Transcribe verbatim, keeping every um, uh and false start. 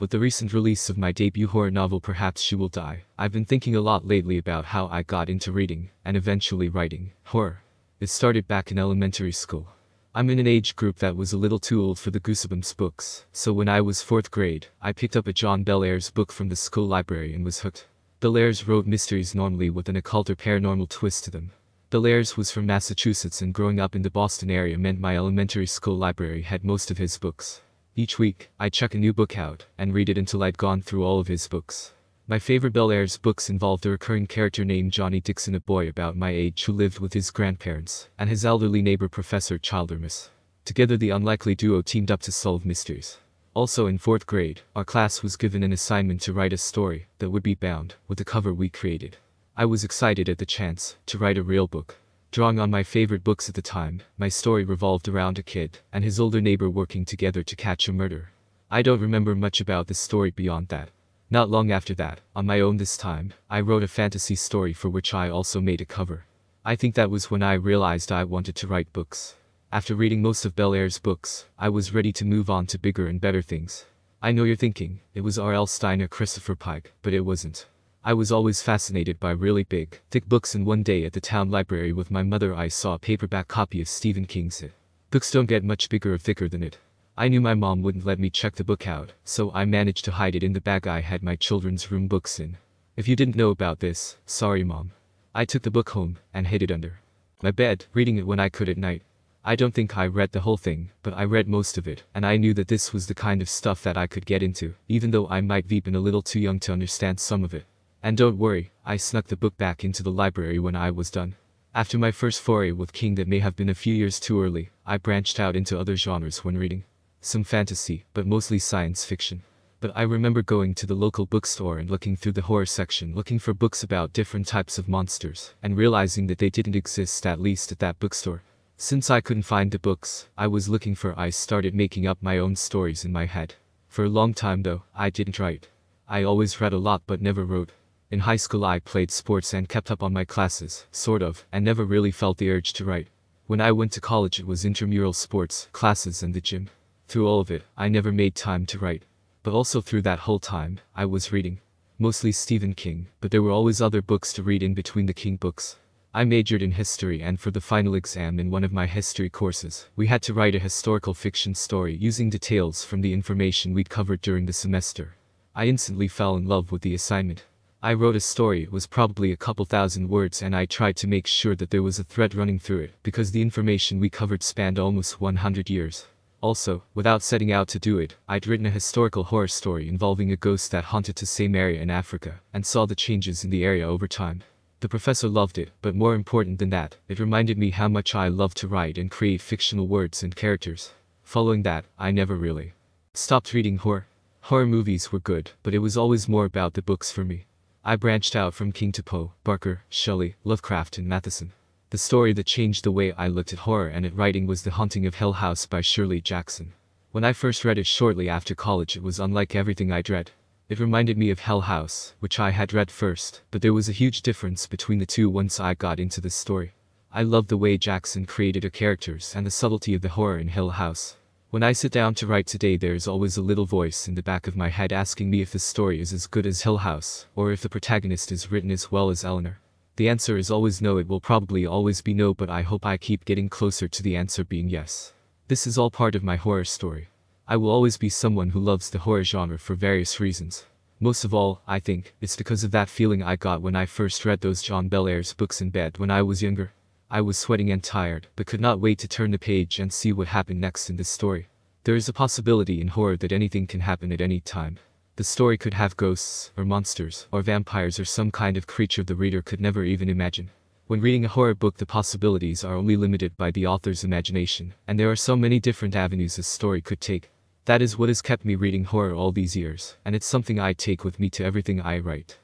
with the recent release of my debut horror novel Perhaps She Will Die, I've been thinking a lot lately about how I got into reading, and eventually writing, horror. It started back in elementary school. I'm in an age group that was a little too old for the Goosebumps books, so when I was fourth grade, I picked up a John Bel Airs book from the school library and was hooked. Bel Airs wrote mysteries normally with an occult or paranormal twist to them. Bel Airs was from Massachusetts, and growing up in the Boston area meant my elementary school library had most of his books. Each week, I'd check a new book out, and read it until I'd gone through all of his books. My favorite Bel Airs books involved a recurring character named Johnny Dixon, a boy about my age who lived with his grandparents, and his elderly neighbor Professor Childermas. Together the unlikely duo teamed up to solve mysteries. Also in fourth grade, our class was given an assignment to write a story that would be bound with the cover we created. I was excited at the chance to write a real book. Drawing on my favorite books at the time, my story revolved around a kid and his older neighbor working together to catch a murderer. I don't remember much about the story beyond that. Not long after that, on my own this time, I wrote a fantasy story for which I also made a cover. I think that was when I realized I wanted to write books. After reading most of Bel Airs books, I was ready to move on to bigger and better things. I know you're thinking, it was R L Stine or Christopher Pike, but it wasn't. I was always fascinated by really big, thick books, and one day at the town library with my mother I saw a paperback copy of Stephen King's It. Books don't get much bigger or thicker than it. I knew my mom wouldn't let me check the book out, so I managed to hide it in the bag I had my children's room books in. If you didn't know about this, sorry mom. I took the book home, and hid it under my bed, reading it when I could at night. I don't think I read the whole thing, but I read most of it, and I knew that this was the kind of stuff that I could get into, even though I might have been a little too young to understand some of it. And don't worry, I snuck the book back into the library when I was done. After my first foray with King that may have been a few years too early, I branched out into other genres when reading. Some fantasy, but mostly science fiction. But I remember going to the local bookstore and looking through the horror section looking for books about different types of monsters, and realizing that they didn't exist, at least at that bookstore. Since I couldn't find the books I was looking for, I started making up my own stories in my head. For a long time though, I didn't write. I always read a lot but never wrote. In high school I played sports and kept up on my classes, sort of, and never really felt the urge to write. When I went to college it was intramural sports, classes and the gym. Through all of it, I never made time to write. But also through that whole time, I was reading. Mostly Stephen King, but there were always other books to read in between the King books. I majored in history, and for the final exam in one of my history courses, we had to write a historical fiction story using details from the information we'd covered during the semester. I instantly fell in love with the assignment. I wrote a story, it was probably a couple thousand words, and I tried to make sure that there was a thread running through it, because the information we covered spanned almost one hundred years. Also, without setting out to do it, I'd written a historical horror story involving a ghost that haunted the same area in Africa, and saw the changes in the area over time. The professor loved it, but more important than that, it reminded me how much I love to write and create fictional words and characters. Following that, I never really stopped reading horror. Horror movies were good, but it was always more about the books for me. I branched out from King to Poe, Barker, Shelley, Lovecraft and Matheson. The story that changed the way I looked at horror and at writing was The Haunting of Hill House by Shirley Jackson. When I first read it shortly after college, it was unlike everything I'd read. It reminded me of Hell House, which I had read first, but there was a huge difference between the two once I got into this story. I loved the way Jackson created her characters and the subtlety of the horror in Hill House. When I sit down to write today, there's always a little voice in the back of my head asking me if the story is as good as Hill House, or if the protagonist is written as well as Eleanor. The answer is always no. It will probably always be no, but I hope I keep getting closer to the answer being yes. This is all part of my horror story. I will always be someone who loves the horror genre for various reasons. Most of all, I think, it's because of that feeling I got when I first read those John Bel Airs books in bed when I was younger. I was sweating and tired, but could not wait to turn the page and see what happened next in this story. There is a possibility in horror that anything can happen at any time. The story could have ghosts, or monsters, or vampires, or some kind of creature the reader could never even imagine. When reading a horror book, the possibilities are only limited by the author's imagination, and there are so many different avenues a story could take. That is what has kept me reading horror all these years, and it's something I take with me to everything I write.